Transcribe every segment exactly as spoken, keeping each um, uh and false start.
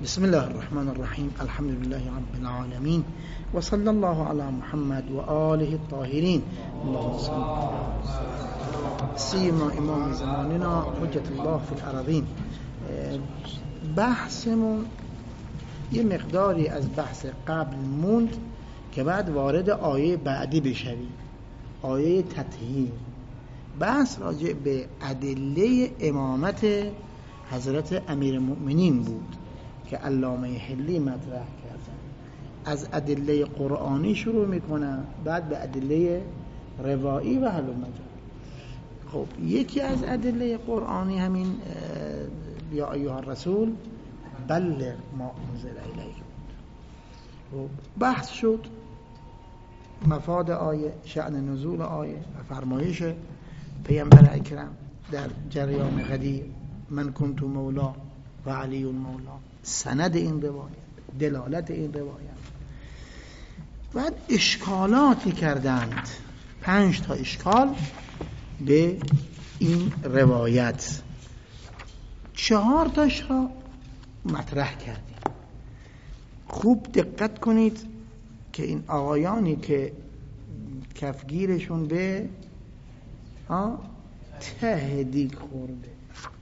بسم الله الرحمن الرحیم. الحمد لله رب العالمین و صلی الله علی محمد و آله الطاهرین. اللهم صل علی سیدنا امام زماننا حجت الله فی الارضین. بحثمون یه مقداری از بحث قبل موند که بعد وارد آیه بعدی بشویم، آیه تطهیر. بحث راجع به ادله امامت حضرت امیرالمؤمنین بود که علامه حلی مطرح کردن. از ادله قرآنی شروع میکنن، بعد به ادله روایی و حل و مجال. خب یکی از ادله قرآنی همین یا ایها الرسول بلغ ما انزل الیک بود. بحث شد مفاد آیه، شأن نزول آیه و فرمایش پیامبر اکرم در جریان قدیر من کنت مولا و علی مولا، سند این روایت، دلالت این روایت. بعد اشکالاتی کردند، پنج تا اشکال به این روایت، چهار تاش را مطرح کردیم. خوب دقت کنید که این آقایانی که کفگیرشون به ته دیگ خورده،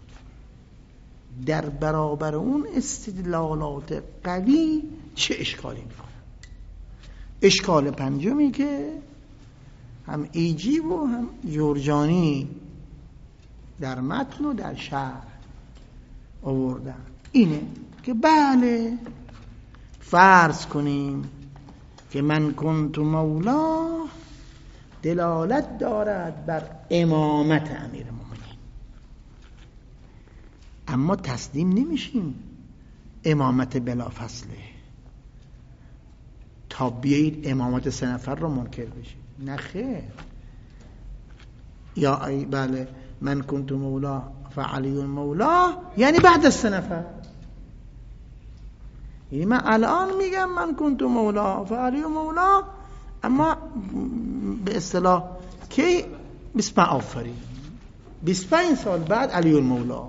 در برابر اون استدلالات قوی چه اشکالی میکنن. اشکال پنجمی که هم ایجی و هم جرجانی در متن و در شرح آوردن اینه که بله فرض کنیم که من کنت مولا دلالت دارد بر امامت امیرالمؤمنین، اما تسلیم نمیشیم امامت بلا فصله تا بیایید امامت سه نفر رو منکر بشید. نه خیر. یا ای بله من کنت مولا فعلی مولا یعنی بعد از سه نفر. یعنی من الان میگم من کنت مولا فعلی مولا، اما به اصطلاح کی بیست و پنج آفرین بیست و پنج سال بعد علی مولا،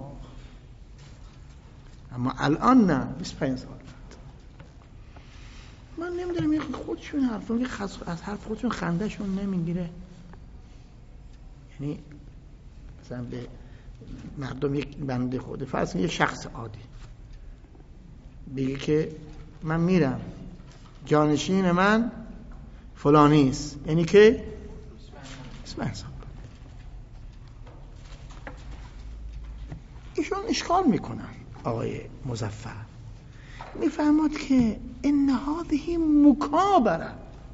اما الان نه بیست و پنج سال بعد. من نمیدونم یه خودشون حرفا که خص... از حرف خودشون خندهشون نمیگیره. یعنی مثلا به مردم یک بنده خود فرض یه شخص عادی بگه که من میرم جانشین من فلانی است، یعنی که بیست و پنج سال ایشون اشکال میکنن. آقای مظفر میفهمد که ان هذه مکابره.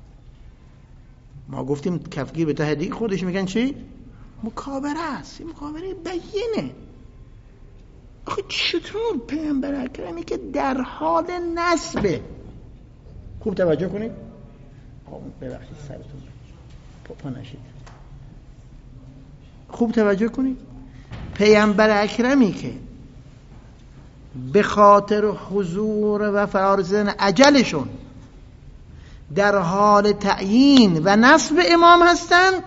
ما گفتیم کفگیر به ته دیگ خودش میگن چی؟ مکابره است. این مکابره بیینه. آخه چطور پیامبر اکرمی که در حال نسبه، خوب توجه کنید، ببخشید سرتون پا نشید، خوب توجه کنید، پیامبر اکرمی که به خاطر حضور و فرارسیدن اجلشون در حال تعیین و نصب امام هستند،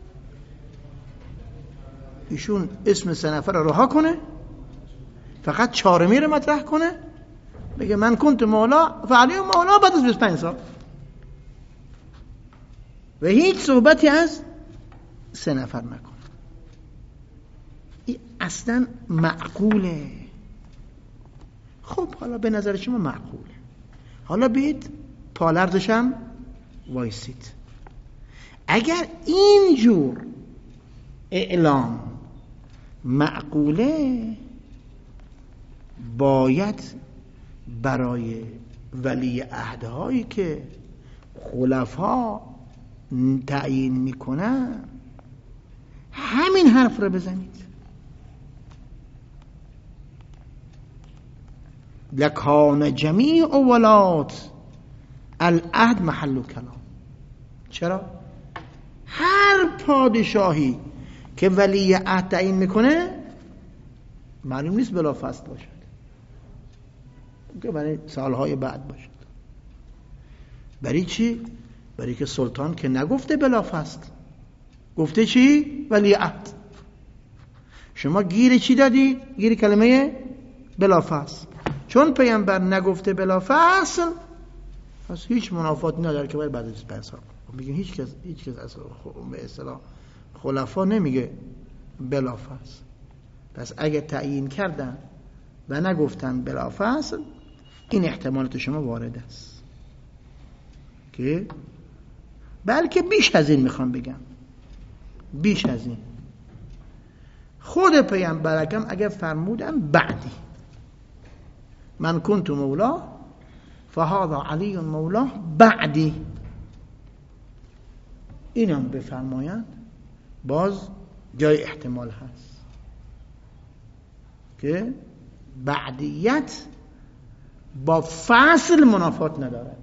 ایشون اسم سه نفر رو رها کنه، فقط چهارمی رو مطرح کنه، بگه من کنت مولا فعلی مولا بعد از بیست و پنج سال و هیچ صحبتی از سه نفر نکنه. این اصلا معقوله. خب حالا به نظر شما معقوله، حالا بید پالردش هم وایسید. اگر اینجور اعلام معقوله، باید برای ولی عهدهایی که خلفا تعیین میکنن همین حرف رو بزنید. لکان جمیع ولات العهد محل کلام. چرا؟ هر پادشاهی که ولی عهد تعیین میکنه معلوم نیست بلا فصل باشد، که برای سالهای بعد باشد. برای چی؟ برای که سلطان که نگفته بلا فصل، گفته چی؟ ولی عهد. شما گیر چی دادی؟ گیر کلمه بلا فصل. چون پیامبر نگفته بلا فصل، پس هیچ منافاتی نداره که باید بعد از پنج سال. میگن هیچ کس هیچ کس از به اصطلاح خلفا نمیگه بلا فصل. پس اگه تعیین کردن و نگفتن بلا فصل، این احتمالات شما وارد است که بلکه بیش از این میخوام بگم، بیش از این. خود پیامبر اکرم اگه فرمودن بعدی من کنت مولا فهذا علی مولا بعدی، اینم بفرمایند، باز جای احتمال هست که بعدیت با فصل منافات ندارد.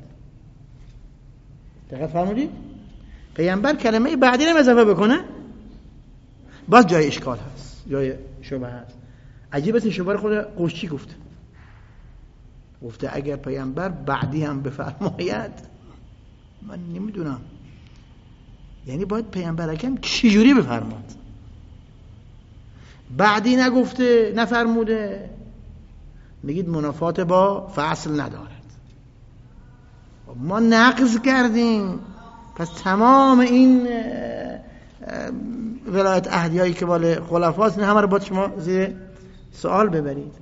دقیق فرمودید؟ پیامبر کلمه بعدی رو اضافه بکنه، باز جای اشکال هست، جای شبهه هست. عجیب است شبهه خود قشچی گفته گفته اگر پیامبر بعدی هم بفرماید، من نمیدونم یعنی باید پیامبر اکرم چجوری بفرماد؟ بعدی نگفته نفرموده، میگید منافات با فصل ندارد. ما نقض کردیم، پس تمام این ولایت عهدیایی که مال خلفاست نه همه رو باید شما زیر سوال ببرید.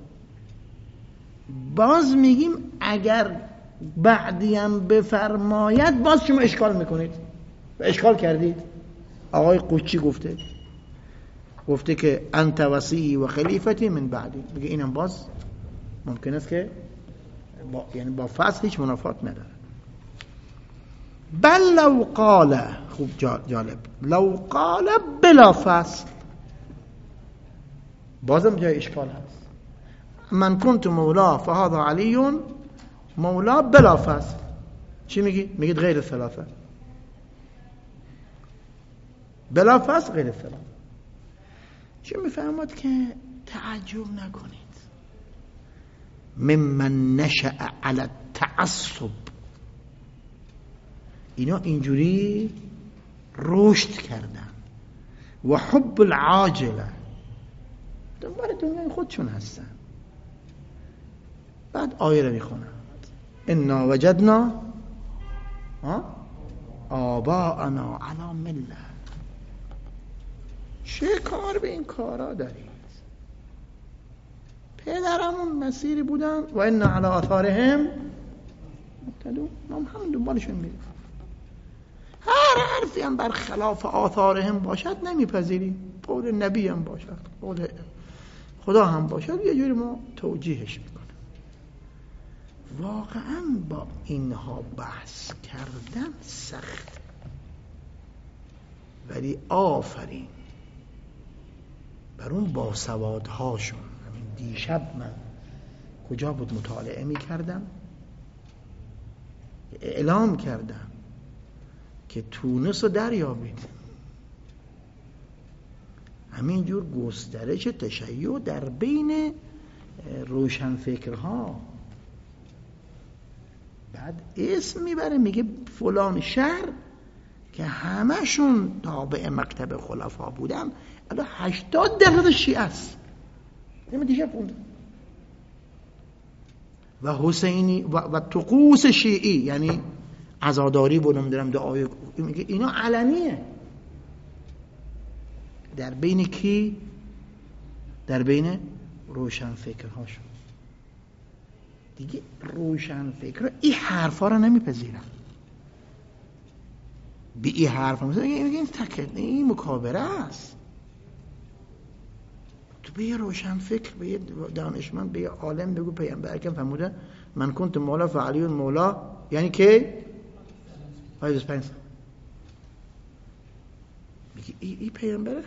باز میگیم اگر بعدی هم بفرماید، باز شما اشکال میکنید و اشکال کردید. آقای قوچی گفته گفته که انت وصی و خلیفتی من بعدی، بگه اینم باز ممکن است که با یعنی با فصل هیچ منافات نداره. بل لو قال، خوب جالب، لو قال بلا فصل، بازم جای اشکال هست. من کنت مولا فهذا علی مولا بلا فصل، چی میگی؟ میگید غیر ثلاثه، بلا فصل غیر ثلاثه. چه میفهمد که تعجب نکنید ممن نشأ علی التعصب، اینا اینجوری رشد کردن و حب العاجله، دنبال دنیای خودشون هستن. بعد آیه رو میخونن انا وجدنا آباءنا علی مله. چه کار به این کارا دارید؟ پدرمون مسیری بودن و انا علی آثارهم مقتدون، ما هم دنبالشون میریم. هر حرفی هم بر خلاف آثارهم باشد نمیپذیریم، قول نبی هم باشد، قول خدا هم باشد، یه جوری ما توجیهش میکنیم. واقعا با اینها بحث کردن سخت، ولی آفرین بر اون باسوادهاشون. همین دیشب من کجا بود مطالعه میکردم، اعلام کردم که تونس رو دریابید. همینجور گسترش تشیع در بین روشنفکرها. بعد اسم میبره میگه فلان شهر که همشون تابع مکتب خلفا بودن الان هشتاد درصد شیعه است. اینو دیشب خوندم. و حسینی و, و طقوس شیعی، یعنی عزاداری بود، نمیدونم دعای، میگه اینا علنیه. در بین کی؟ در بین روشنفکرهاشون. دیگه روشنفکرها این حرفا رو نمیپذیرن. بی این حرفا مثلا میگه این تکل، این مکابره است. تو به یه روشنفکر، به یه دانشمند، به یه عالم بگو پیامبر اکرم فرموده من کنت مولا فعلی مولا، یعنی که آیه پنج میگه ای, ای پیامبره،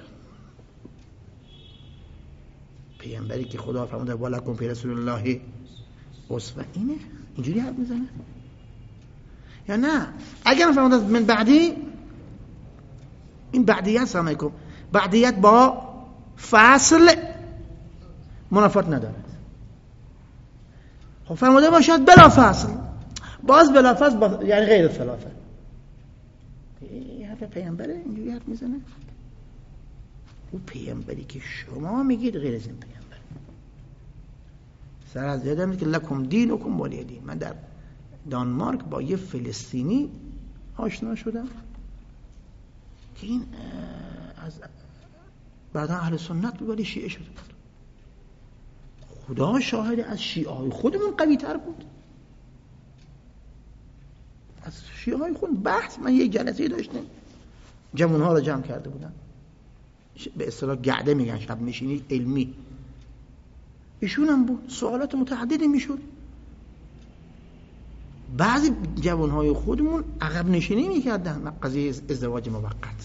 پیامبری که خدا فرموده ولکم فی رسول الله اسوه، اینه اینجوری حرف میزنه یا نه؟ اگر فرموده من بعدی، این بعدیت سلام علیکم، بعدیت با فصل منافات ندارد. خب فرموده باشد بلا فصل، باز بلا فصل با... یعنی غیر ثلاثه. این حرف پیامبره اینجوری حرف میزنه؟ او پیامبری که شما میگید غیر از این پیامبر. سر از یادم که لکم دینکم ولی دین. من در دانمارک با یه فلسطینی آشنا شدم که این از بعدا اهل سنت بود ولی شیعه شده بود. خدا شاهد از شیعه های خودمون قوی تر بود، از شیعه های خود. بحث من یک جلسه داشتیم، جوان ها رو جمع کرده بودن، به اصطلاح گعده میگن، شب نشینی علمی. ایشون هم بود، سوالات متعددی میشد. بعضی جوان های خودمون عقب نشینی میکردن قضیه ازدواج موقت.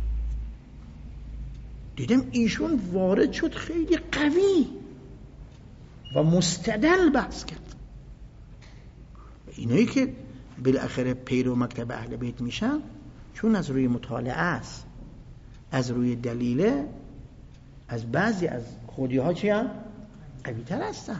دیدم ایشون وارد شد، خیلی قوی و مستدل بحث کرد. اینایی که بالاخره پیرو مکتب اهل بیت میشن چون از روی مطالعه است، از روی دلیله، از بعضی از خودی ها چی هم قوی تر هستن.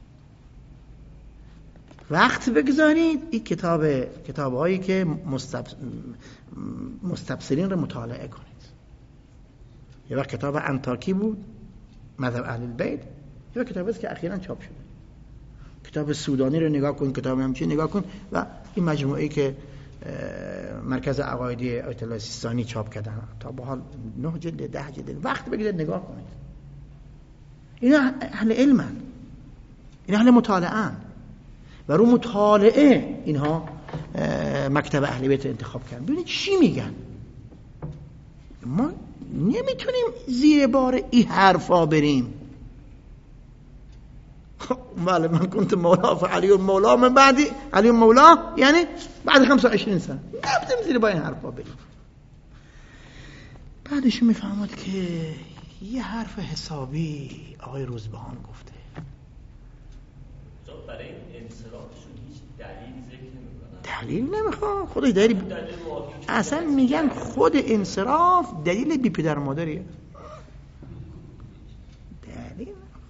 وقت بگذارید این کتاب کتاب هایی که مستبس... مستبصرین رو مطالعه کنید. یه وقت کتاب انطاکی بود مذهب اهل بیت، یه وقت کتابی است که اخیراً چاپ شده. کتاب سودانی رو نگاه کن، کتاب همچین نگاه کن، و این مجموعه‌ای که مرکز عقایدی آیت الله سیستانی چاپ کردن تا به حال نه جلد ده جلد. وقت بگیرید نگاه کنید. اینا اهل علمن، اینا اهل مطالعه‌ان و رو مطالعه اینها مکتب اهل بیت انتخاب کردن. ببینید چی میگن. ما نمیتونیم زیر بار این حرفا بریم. بله من کنت مولا فعلی مولا من بعدی علی مولا، یعنی بعد خمسة وعشرين سنه نمیتونیم زیر بار این حرفا بریم. بعدش میفهمد که یه حرف حسابی آقای روزبهان گفته. برای این انصرافشون هیچ دلیل ذکر نمی‌کنن. دلیل نمیخواد. خودش دلیل اصلا میگن خود انصراف دلیل بی پدر مادریه. دلیل.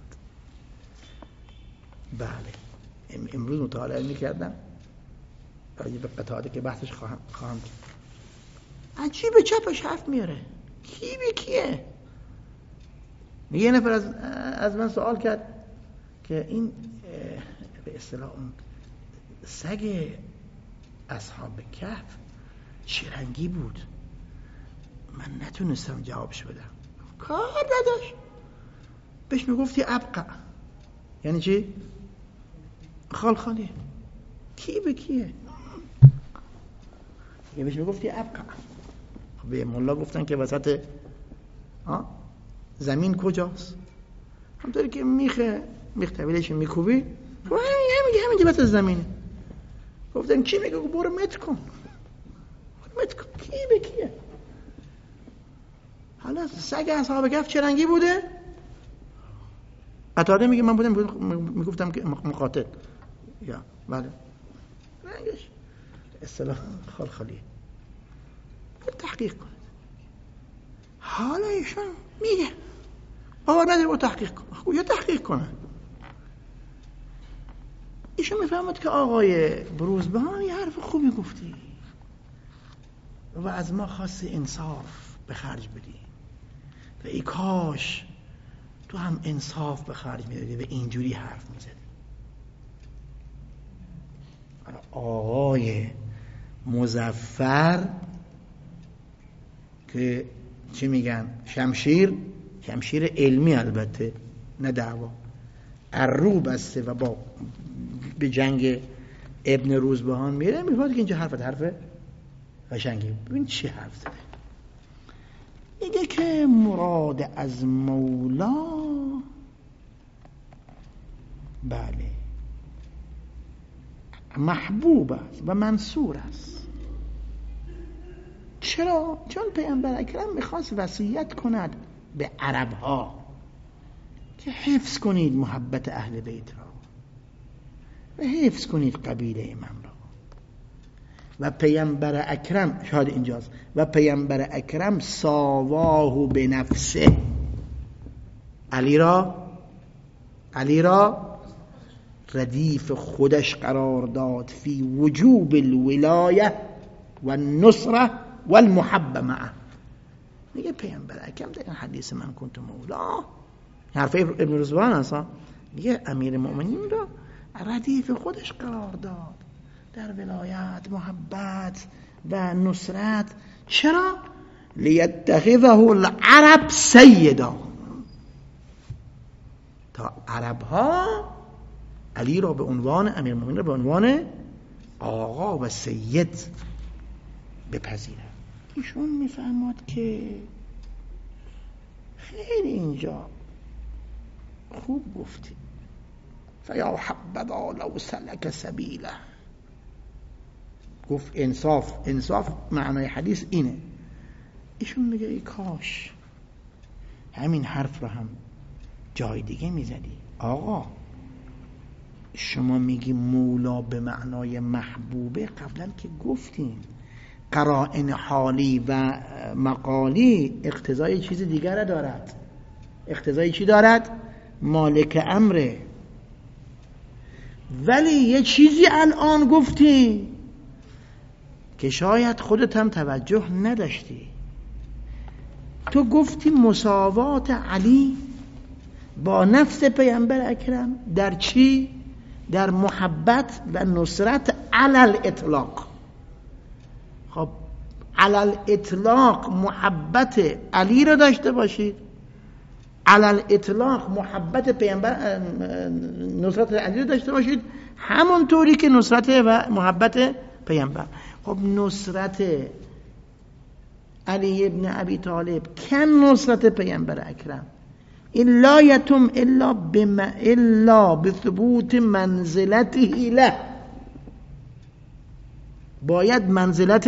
بله امروز مطالعه میکردم راجع به قطعاتی که بحثش خواهم خواهم کرد. عجیبه چپش حرف میاره. کی به کیه؟ یه نفر از از من سوال کرد که این به اصطلاح اون سگ اصحاب کهف چه رنگی بود؟ من نتونستم جوابش بدم. کار نداشت. بهش میگفتی ابقع. یعنی چی؟ خال خالیه. کی به کیه؟ یه بهش میگفتی ابقع. به مولا گفتن که وسط زمین کجاست؟ همطوری که میخه میخ طویلش میکوبی و همین همین وسط زمینه. گفتن کی میگه؟ برو متر کن. متر کن. کی به کیه؟ حالا سگ اصحاب کهف چه رنگی بوده؟ قطاده میگه من بودم میگفتم که مقاتل. یا بله رنگش اصطلاح خال خالیه. تحقیق کنید. حالا ایشون میگه باور نداره با تحقیق کن. یا تحقیق کنه. ایشون میفهمد که آقای بروزبهان یه حرف خوبی گفتی و از ما خواست انصاف به خرج بدی و ای کاش تو هم انصاف به خرج میدادی و اینجوری حرف میزدی. آقای مظفر که چی میگن شمشیر شمشیر علمی البته نه دعوا ارو بسته و با به جنگ ابن روزبهان میره، میفهمد که اینجا حرفت حرف قشنگی. ببین چی حرف زده. میگه که مراد از مولا بله محبوب است و منصور است. چرا؟ چون پیامبر اکرم میخواست وصیت کند به عرب ها که حفظ کنید محبت اهل بیت را و حفظ کنید قبیله من را. و پیامبر اکرم شاید اینجاست و پیامبر اکرم ساواه به نفسه علی را علی را ردیف خودش قرار داد فی وجوب الولایه و النصره و المحبه معه. میگه پیامبر اکرم در این حدیث من کنت مولا، حرف ابن رضوان هست، میگه امیر المؤمنین رو ردیف خودش قرار داد در ولایت، محبت و نصرت. چرا؟ لیتخذه العرب سیدا، تا عرب ها علی را به عنوان امیر المؤمنین را به عنوان آقا و سید بپذیرند. ایشون میفهمد که خیلی اینجا خوب گفتی، فیا حبذا لو سلک سبیله. گفت انصاف، انصاف معنای حدیث اینه. ایشون میگه ای کاش همین حرف رو هم جای دیگه میزدی. آقا شما میگی مولا به معنای محبوبه، قبلا که گفتیم قرائن حالی و مقالی اقتضای چیز دیگر دارد. اقتضای چی دارد؟ مالک امره. ولی یه چیزی الان گفتی که شاید خودت هم توجه نداشتی. تو گفتی مساوات علی با نفس پیامبر اکرم در چی؟ در محبت و نصرت علل اطلاق. خب علل اطلاق محبت علی رو داشته باشید، علل اطلاق محبت پیامبر نصرت علی رو داشته باشید، همونطوری که نصرت و محبت پیامبر. خب نصرت علی ابن ابی طالب کن نصرت پیامبر اکرم الا یتم الا بما الا بثبوت منزلته له. باید منزلت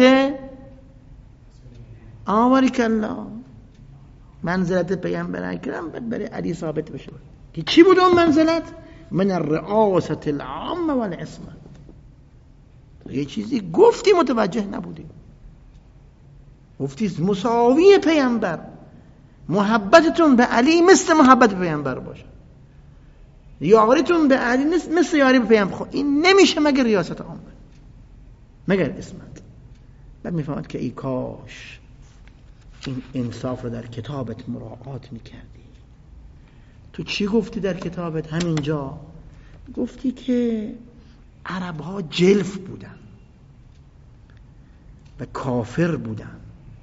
آوریک الله، منزلت پیامبر اکرم برای علی ثابت بشه. که چی بود اون منزلت؟ من الرئاسة العامة والعصمة. یه چیزی گفتی متوجه نبودی، گفتی مساوی پیامبر، محبتتون به علی مثل محبت پیامبر باشه، یاریتون به علی مثل یاری به پیامبر. خب این نمیشه مگر ریاست عامه، مگر اسمت. بعد میفهمد که ای کاش این انصاف رو در کتابت مراعات میکردی. تو چی گفتی در کتابت؟ همینجا گفتی که عرب ها جلف بودن و کافر بودن،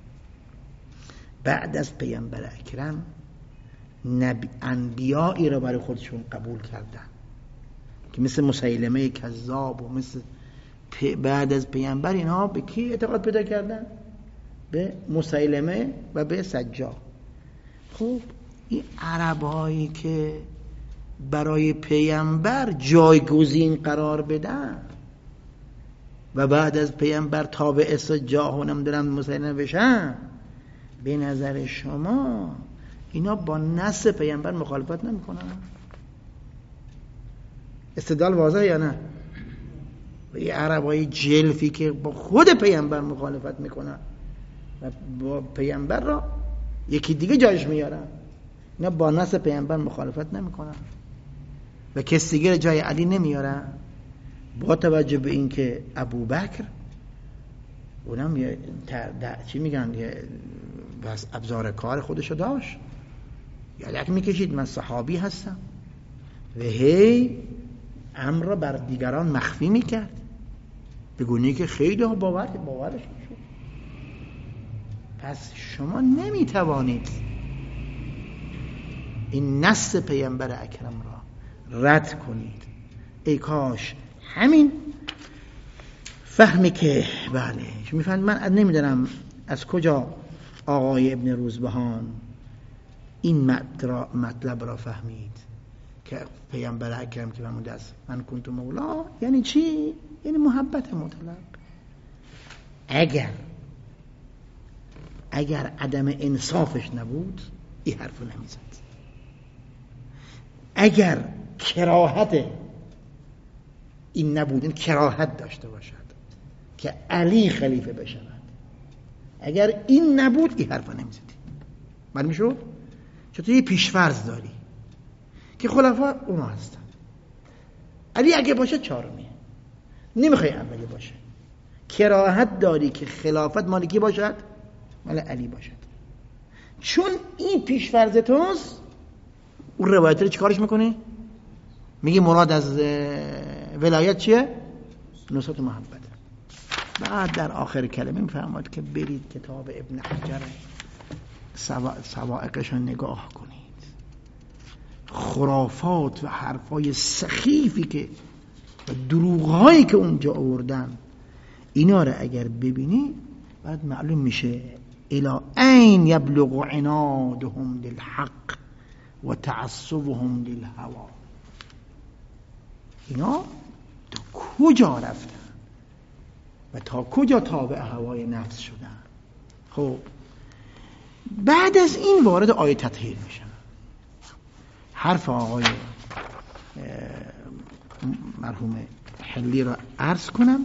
بعد از پیامبر اکرم نبی انبیایی را برای خودشون قبول کردن که مثل مسیلمه کذاب و مثل بعد از پیامبر اینها به کی اعتقاد پیدا کردن؟ به مسیلمه و به سجاد. خب این عربایی که برای پیامبر جایگزین قرار بدن و بعد از پیامبر تابع سجاد و نمیدونم مسیلمه بشن، به نظر شما اینا با نص پیامبر مخالفت نمیکنن؟ استدلال واضحه یا نه؟ یه عربای جلفی که با خود پیامبر مخالفت میکنن و با پیامبر را یکی دیگه جایش میارن، اینا با نص پیامبر مخالفت نمیکنن و کسی دیگه جای علی نمیارن، با توجه به اینکه ابوبکر اونم یه چی میگن یه بس ابزار کار خودشو داشت، یادک میکشید من صحابی هستم و هی امر را بر دیگران مخفی میکرد، بگونی که خیلی ها باور باورش شد. پس شما نمیتوانید این نص پیامبر اکرم را رد کنید. ای کاش همین فهمی که بله میفهمید. من نمیدونم از کجا آقای ابن روزبهان این مطلب را فهمید که پیامبر اکرم که فرموده است من کنت مولا یعنی چی؟ یعنی محبت مطلق. اگر اگر عدم انصافش نبود این حرفو نمیزد. اگر کراهت این نبود، این کراهت داشته باشد که علی خلیفه بشود، اگر این نبود این حرفو نمیزدی. من میشود چطور یه پیشفرض داری که خلفا اونا هستن، علی اگه باشه چهارمیه، نمیخوای اولی باشه، کراهت داری که خلافت مال کی باشد؟ مال علی باشد. چون این پیشفرض توست، اون روایت رو چیکارش میکنی؟ میگه مراد از ولایت چیه؟ نصرت محبت. بعد در آخر کلمه میفرماد که برید کتاب ابن حجر سوائقش رو نگاه کنید، خرافات و حرفای سخیفی که و دروغهایی که اونجا آوردن، اینا رو اگر ببینی بعد معلوم میشه الی این یبلغ عنادهم للحق و تعصبهم للهوا. اینا تا کجا رفتن و تا کجا تابع هوای نفس شدن. خب بعد از این وارد آیه تطهیر میشن. حرف آقای مرحوم حلی را عرض کنم،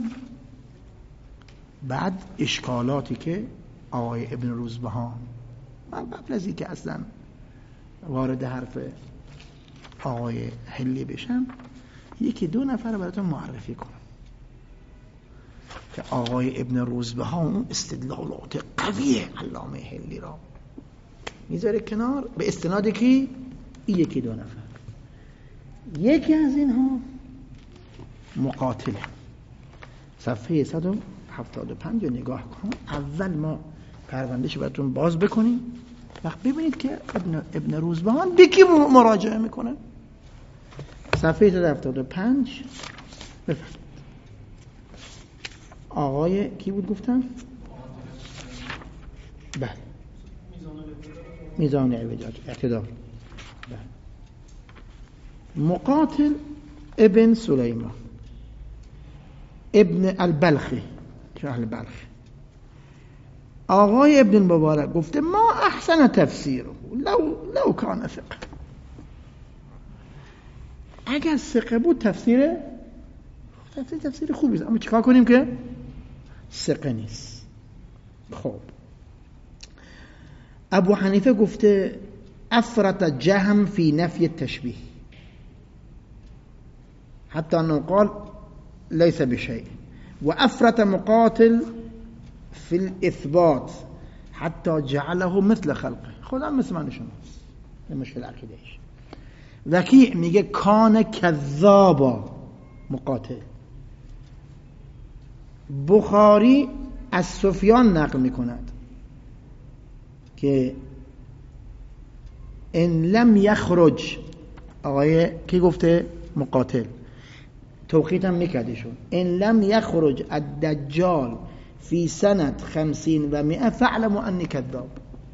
بعد اشکالاتی که آقای ابن روزبهان، من قبل از اینکه اصلا وارد حرف آقای حلی بشم یکی دو نفر براتون معرفی کنم که آقای ابن روزبهان اون استدلالات قوی علامه حلی را میذاره کنار به استناد کی؟ این یکی دو نفر. یکی از اینها مقاتله، صفحه صد و هفتاد و پنج رو نگاه کن. اول ما پروندهش براتون باز بکنیم، وقت ببینید که ابن, ابن روزبهان به کی مراجعه میکنه. صفحه صد و هفتاد و پنج بفرمایید. آقای کی بود گفتم؟ بله میزان اعتدال اعتدال. بله. مقاتل ابن سلیمان ابن البلخی که اهل بلخ. آقای ابن مبارک گفته ما احسن تفسیره لو لو کان ثقه. اگر ثقه بود تفسیر تفسیر تفسیر خوبی، اما چیکار کنیم که ثقه نیست. خب ابو حنیفه گفته افرط جهم فی نفی التشبیه حتی انه قال ليس بشيء، و افرط مقاتل فی الاثبات حتی جعله مثل خلقه. خدا مثل من شماست. این مشکل عقیدهش. وکیع میگه کان کذابا مقاتل. بخاری از سفیان نقل میکند که ان لم یخرج، آقای کی گفته؟ مقاتل. توقیت هم میکردیشون ان لم یخرج الدجال فی سنت خمسین و مئه فعلموا انی کذاب.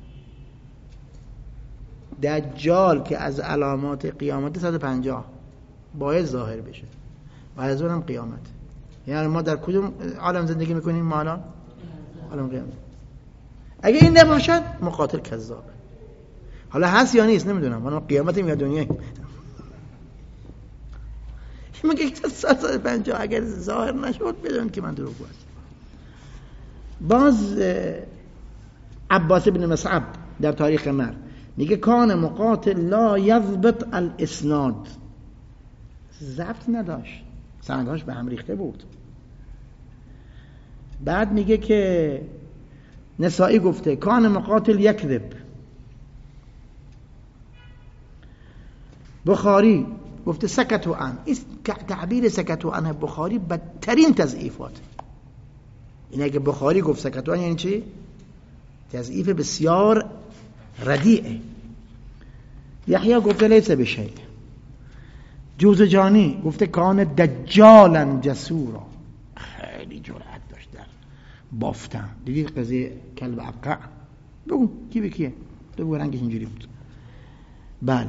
دجال که از علامات قیامت صد و پنجاه باید ظاهر بشه و از اونم قیامت. یعنی ما در کدوم عالم زندگی میکنیم؟ ما الان عالم قیامت. اگه این نباشد مقاتل کذابه. حالا هست یا نیست نمیدونم، ما قیامتیم یا دنیاییم. میگه که صد و پنجاه اگر ظاهر نشد بدون که من دروغ گفتم. باز عباس بن مصعب در تاریخ مرد میگه کان مقاتل لا یضبط الاسناد، ضبط نداشت، سندهاش به هم ریخته بود. بعد میگه که نسائی گفته کان مقاتل یکذب. بخاری گفته سکتو عن. این تعبیر سکتو عن بخاری بدترین تضعیفات. اینه که بخاری گفت سکتو عن یعنی چی؟ تضعیف بسیار ردیعه. یحیی گفته لیس بشیء. جوزجانی گفته کان دجالا جسورا، خیلی جرأت داشت در بافتن. دیدی قضیه کلب ابقع؟ بگو کی به کیه؟ بگو رنگش اینجوری بود. بله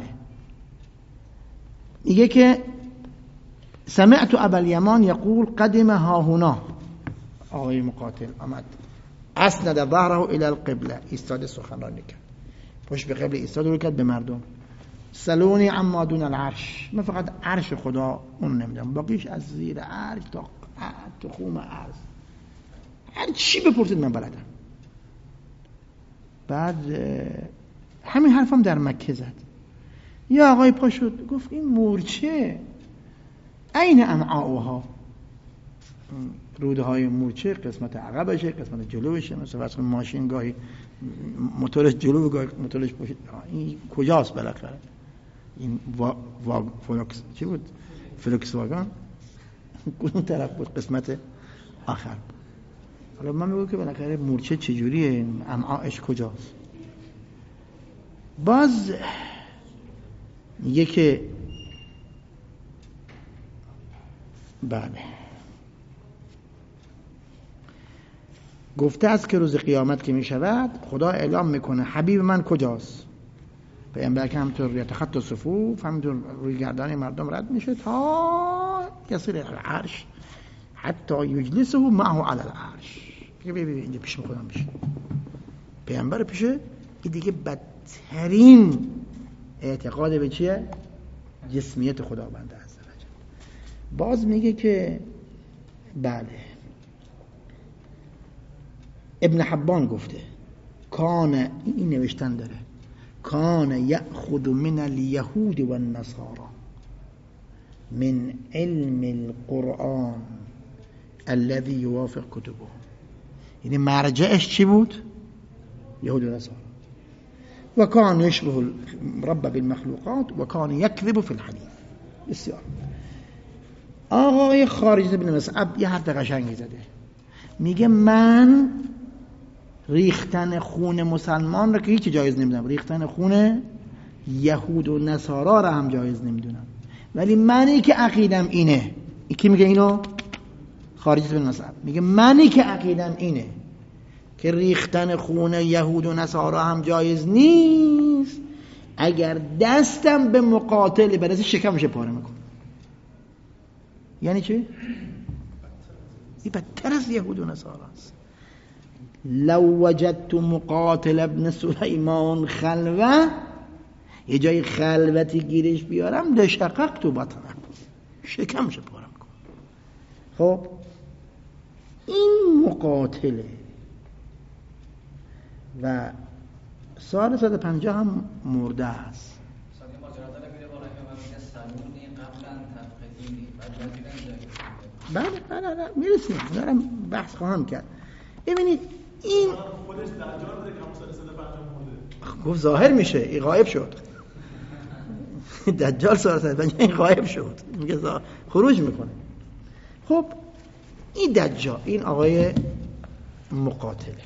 میگه که سمعت ابا الیمان یقول قدم ها هنا. آقای مقاتل آمد اسند ظهره الى القبله، ایستاد سخنرانی کرد، پشت به قبله ایستاد رو کرد به مردم. سلونی عما دون العرش، من فقط عرش خدا اون نمیدونم، باقیش از زیر عرش تا تخوم عرش هر چی بپرسید من بلدم. بعد همین حرفم در مکه زد. یا آقای پا شد گفت این مورچه عین امعاؤها، روده های مورچه قسمت عقبشه قسمت جلوشه، مثل واسه ماشین گاهی موتورش جلو گاهی موتورش پشت، این کجاست بالاخره؟ این وا... وا... فولکس چی بود؟ فولکس واگن کدوم طرف بود؟ قسمت آخر بود. حالا من میگم که بالاخره مورچه چجوریه، امعاش کجاست؟ باز میگه که بله گفته است که روز قیامت که می شود خدا اعلام میکنه حبیب من کجاست. پیامبر که همطور یتخطی الصفوف، همطور روی گردن مردم رد میشه تا یصل العرش حتی یجلسه معه علی العرش. ببین اینجا پیش خودم میشه پیامبر پیشه. این دیگه بدترین اعتقاد به چیه؟ جسمیت خداوند عز وجل. باز میگه که بله ابن حبان گفته کان، این نوشتن داره، کان یأخذ من الیهود و النصارى من علم القرآن الذي یوافق کتبهم. یعنی مرجعش چی بود؟ یهود و نصارا. و کان یشبه رب بالمخلوقات و کان یکذب فی الحدیث. بسیار. آقای خارجی بن مصعب یه حرف قشنگی زده، میگه من ریختن خون مسلمان را که هیچ جایز نمیدونم، ریختن خون یهود و نصارا را هم جایز نمیدونم، ولی منی که عقیدم اینه. کی میگه اینو؟ خارجی بن مصعب میگه منی که عقیدم اینه که ریختن خون یهود و نصارا هم جایز نیست، اگر دستم به مقاتل برسه شکمش پاره میکنم. یعنی چه؟ این بدتر از یهود و نصارا است. لو وجدت مقاتل ابن سلیمان خلوه، یه جای خلوتی گیرش بیارم، لشققت بطنه، شکمش پاره میکنم. خب این مقاتله و سال صد و پنجاه هم مرده است. بله بله بله میرسیم، دارم بحث خواهم کرد. ببینید این خودش دجال بوده که سال صد و پنجاه مرده. گفت ظاهر میشه، این غایب شد. دجال سال صد و پنجاه این غایب شد، میگه خروج میکنه. خب این دجال، این آقای مقاتله،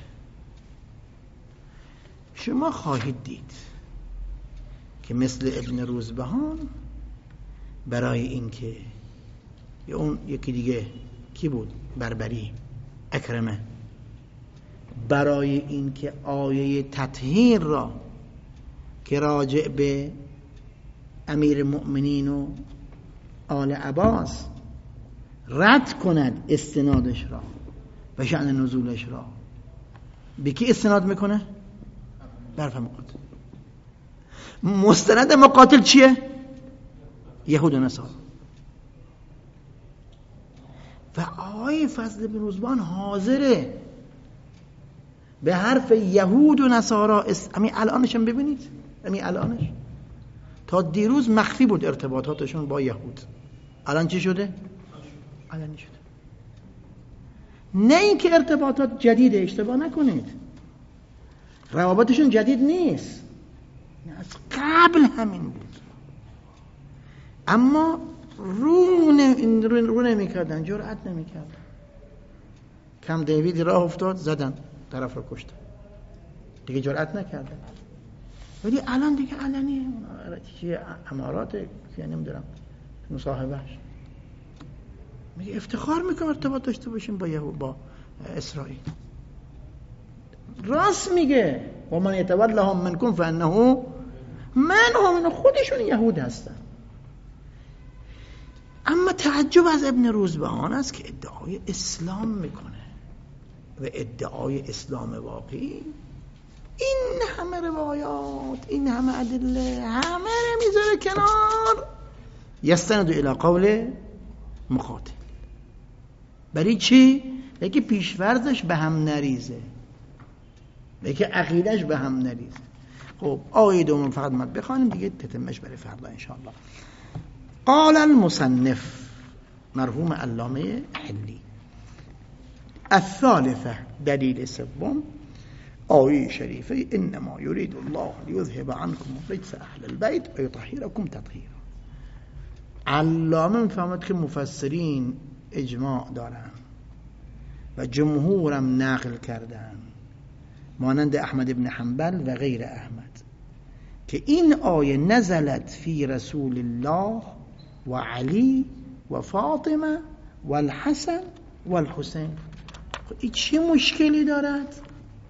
شما خواهید دید که مثل ابن روزبهان برای اینکه یا اون یکی دیگه کی بود؟ بربری، اکرمه، برای اینکه آیه تطهیر را که راجع به امیر مؤمنین و آل عباس رد کند استنادش را و شأن نزولش را، به کی استناد میکنه؟ برف مقاتل. مستند مقاتل چیه؟ یهود و نصارا. و آقای فضل بن روزبان حاضره به حرف یهود و نصارا. همین الانش هم ببینید، همین الانش تا دیروز مخفی بود ارتباطاتشون با یهود، الان چی شده؟ الان شده. نه اینکه ارتباطات جدیده، اشتباه نکنید، روابطشون جدید نیست، از قبل همین بود، اما رو نمی رو نمی کردن، جرأت نمی کردن. کم دیوید راه افتاد، زدن، طرف رو کشتن، دیگه جرأت نکردن. ولی الان دیگه علنیه، چیه امارات که نمیدونم مصاحبهش میگه افتخار میکنم ارتباط داشته باشیم با یهود، با اسرائیل. راست میگه و من یتولهم منکم فانه منهم، خودشون یهود هستن. اما تعجب از ابن روزبهان است که ادعای اسلام میکنه و ادعای اسلام واقعی، این همه روایات، این همه ادله، همه رو میذاره کنار، یستند الی قول مقاتل. برای چی؟ بگه پیشورزش به هم نریزه، بگه عقیدش به هم نریزه. خب آیه دوم فقط ما بخوانیم دیگه تتمش برای فردا انشاءالله. قال المصنف مرحوم علامه حلی الثالثه، دلیل سوم، آیه شریفه انما یرید الله لیذهب عنکم الرجس اهل البیت و یطهرکم تطهیرا. علامه میفهمد که مفسرین اجماع دارن و جمهورم نقل کردن مانند احمد ابن حنبل و غیر احمد که این آیه نزلت فی رسول الله و علی و فاطمه و الحسن و الحسین. این چه مشکلی دارد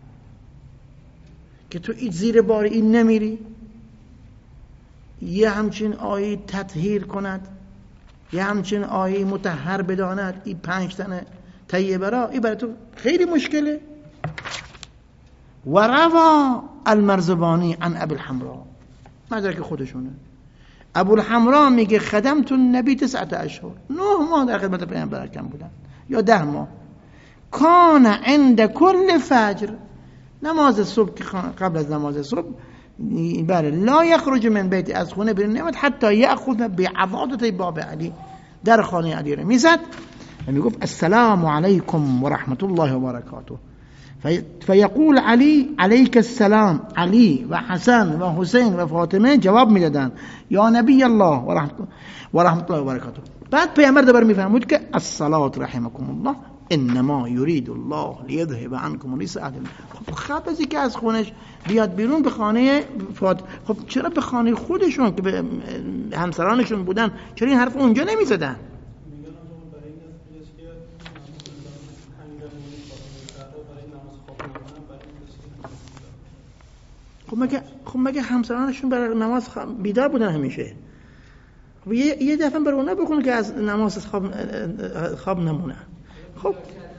که تو این زیر بار این نمیری؟ یه همچین آیه تطهیر کند، یه همچین آیه مطهر بداند، این پنج تنه طیبه را، این برای تو خیلی مشکله. و روا المرزبانی عن ابو الحمراء، مدرک خودشونه، ابو الحمراء میگه خدمت النبی تسعت اشهر، نه ماه در خدمت پیامبر اکرم بودن یا ده ماه. کان عند کل فجر، نماز صبح که قبل از نماز صبح بله لا یخرج من بیت، از خونه بیرون نمیاد حتی یاخذ بعضادة باب علی، در خانه علی رو میزد و میگفت السلام علیکم و رحمت الله و برکاته، فیقول علی علیک السلام، علی و حسن و حسین و فاطمه جواب میدادن یا نبی الله و رحمت و رحمت الله و برکاته. بعد پیامبر دوباره میفهمود که الصلاة رحمکم الله انما یرید الله لیذهب عنکم الرجس اهل البیت. خب قبل از اینکه از خونش بیاد بیرون به خانه فاطمه، خب چرا به خانه خودشون که به همسرانشون بودن چرا این حرف اونجا نمیزدن؟ خب مگه خب مگه همسرانشون برای نماز بیدار بودن همیشه؟ خب یه یه دفعه برای اونا بخونه که از نماز خواب خواب نمونه. خب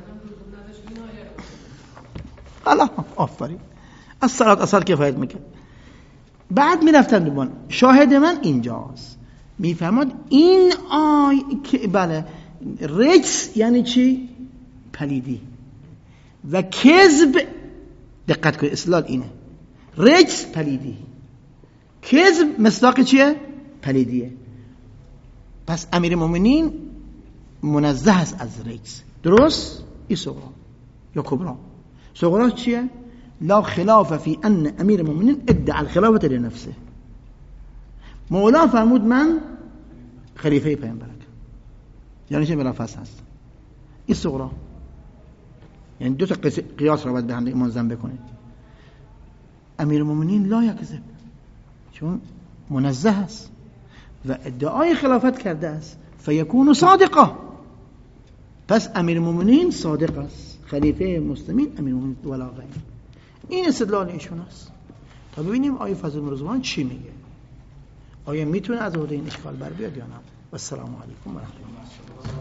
الله آفرین، از صلات اثر کفایت میکنه. بعد میرفتن دوباره. شاهد من اینجاست، میفهمد این آی که بله رجس یعنی چی؟ پلیدی و کذب. دقت کنید اصطلاح اینه، رجس پلیدی، کذب مصداق چیه؟ پلیدیه. پس امیر المؤمنین منزه است از رجس، درست؟ این صغرا یا کبرا. صغرا چیه؟ لا خلاف فی ان امیر المؤمنین ادعا الخلافه لنفسه. مولا فرمود من خلیفه پیامبرم، یعنی چه بلافاص هست. این صغرا، یعنی دو تا قیاس رو باید به هم منظم بکنید. امیر المؤمنین لا یکذب، چون منزه است و ادعای خلافت کرده است، فیکون صادقا. پس امیر المؤمنین صادق است، خلیفه مسلمین امیر المؤمنین ولا غیر. این استدلال ایشون است. تا ببینیم آیه فضل مرزبان چی میگه، آیا میتونه از عهده این اشکال بر بیاد یا نه. و السلام علیکم و رحمت الله.